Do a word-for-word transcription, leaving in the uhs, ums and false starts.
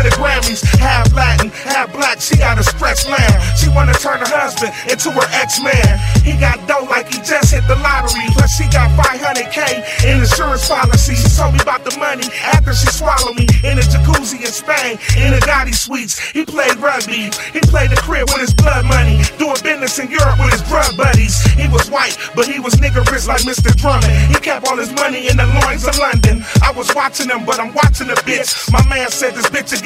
the Grammys. Half Latin, half black, she got a stretch lamb. She wanna turn her husband into her ex-man. He got dough like he just hit the lottery. Plus she got five hundred K in insurance policy. She told me about the money after she swallowed me in a jacuzzi in Spain, in a Gotti suites. He played rugby, he played the crib with his blood money, doing business in Europe with his drug buddies. He was white, but he was niggerist like Mister Drummond. He kept all his money in the loins of London. I was watching him, but I'm watching the bitch. My man said this bitch again.